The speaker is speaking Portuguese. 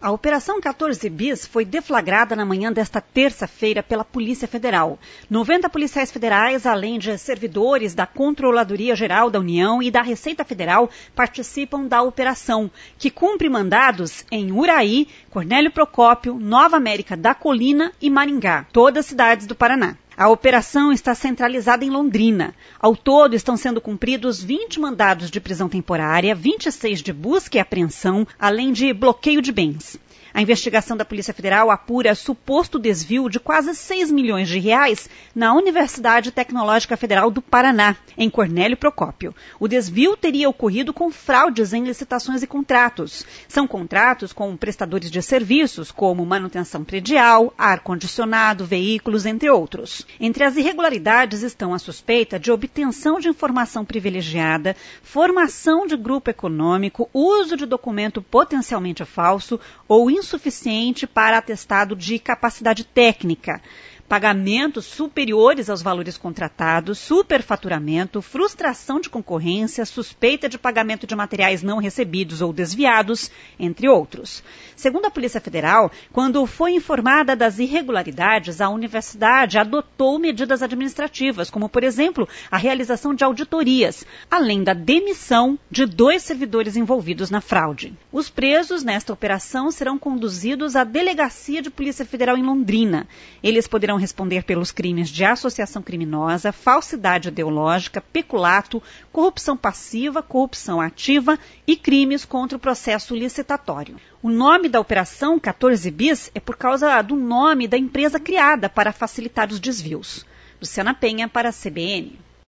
A Operação 14 Bis foi deflagrada na manhã desta terça-feira pela Polícia Federal. 90 policiais federais, além de servidores da Controladoria Geral da União e da Receita Federal, participam da operação, que cumpre mandados em Uraí, Cornélio Procópio, Nova América da Colina e Maringá, todas cidades do Paraná. A operação está centralizada em Londrina. Ao todo, estão sendo cumpridos 20 mandados de prisão temporária, 26 de busca e apreensão, além de bloqueio de bens. A investigação da Polícia Federal apura suposto desvio de quase 6 milhões de reais na Universidade Tecnológica Federal do Paraná, em Cornélio Procópio. O desvio teria ocorrido com fraudes em licitações e contratos. São contratos com prestadores de serviços, como manutenção predial, ar-condicionado, veículos, entre outros. Entre as irregularidades estão a suspeita de obtenção de informação privilegiada, formação de grupo econômico, uso de documento potencialmente falso ou insuficiente para atestado de capacidade técnica, pagamentos superiores aos valores contratados, superfaturamento, frustração de concorrência, suspeita de pagamento de materiais não recebidos ou desviados, entre outros. Segundo a Polícia Federal, quando foi informada das irregularidades, a universidade adotou medidas administrativas, como, por exemplo, a realização de auditorias, além da demissão de 2 servidores envolvidos na fraude. Os presos nesta operação serão conduzidos à Delegacia de Polícia Federal em Londrina. Eles poderão responder pelos crimes de associação criminosa, falsidade ideológica, peculato, corrupção passiva, corrupção ativa e crimes contra o processo licitatório. O nome da Operação 14 Bis é por causa do nome da empresa criada para facilitar os desvios. Luciana Penha para a CBN.